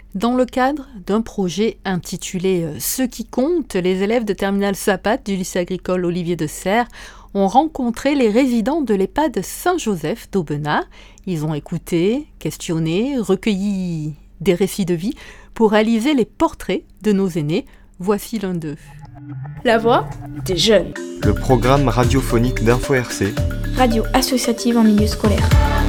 Dans le cadre d'un projet intitulé « Ceux qui comptent », les élèves de Terminale Zapate du lycée agricole Olivier de Serres ont rencontré les résidents de l'EHPAD Saint-Joseph d'Aubenas. Ils ont écouté, questionné, recueilli des récits de vie pour réaliser les portraits de nos aînés. Voici l'un d'eux. La voix des jeunes. Le programme radiophonique d'Info RC. Radio associative en milieu scolaire.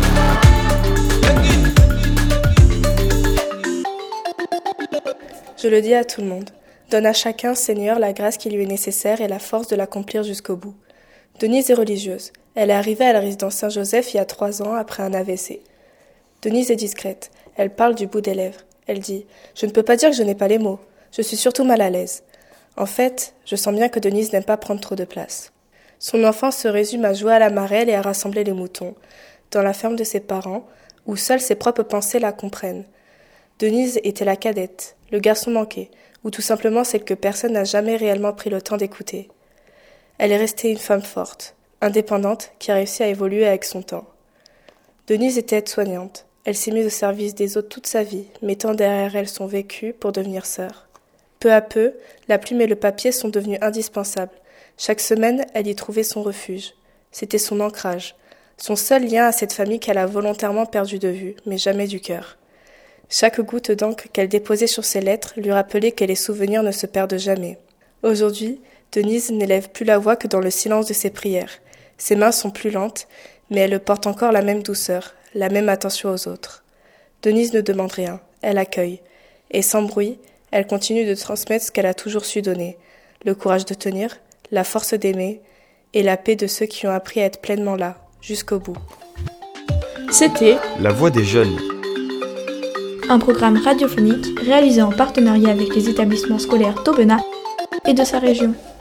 Je le dis à tout le monde. Donne à chacun, Seigneur, la grâce qui lui est nécessaire et la force de l'accomplir jusqu'au bout. Denise est religieuse. Elle est arrivée à la résidence Saint-Joseph il y a 3 ans après un AVC. Denise est discrète. Elle parle du bout des lèvres. Elle dit « Je ne peux pas dire que je n'ai pas les mots. Je suis surtout mal à l'aise. » En fait, je sens bien que Denise n'aime pas prendre trop de place. Son enfance se résume à jouer à la marelle et à rassembler les moutons, dans la ferme de ses parents, où seules ses propres pensées la comprennent. Denise était la cadette, le garçon manqué, ou tout simplement celle que personne n'a jamais réellement pris le temps d'écouter. Elle est restée une femme forte, indépendante, qui a réussi à évoluer avec son temps. Denise était aide-soignante. Elle s'est mise au service des autres toute sa vie, mettant derrière elle son vécu pour devenir sœur. Peu à peu, la plume et le papier sont devenus indispensables. Chaque semaine, elle y trouvait son refuge. C'était son ancrage, son seul lien à cette famille qu'elle a volontairement perdu de vue, mais jamais du cœur. Chaque goutte d'encre qu'elle déposait sur ses lettres lui rappelait que les souvenirs ne se perdent jamais. Aujourd'hui, Denise n'élève plus la voix que dans le silence de ses prières. Ses mains sont plus lentes, mais elle porte encore la même douceur, la même attention aux autres. Denise ne demande rien, elle accueille. Et sans bruit, elle continue de transmettre ce qu'elle a toujours su donner, le courage de tenir, la force d'aimer et la paix de ceux qui ont appris à être pleinement là, jusqu'au bout. C'était La voix des jeunes. Un programme radiophonique réalisé en partenariat avec les établissements scolaires d'Aubenas et de sa région.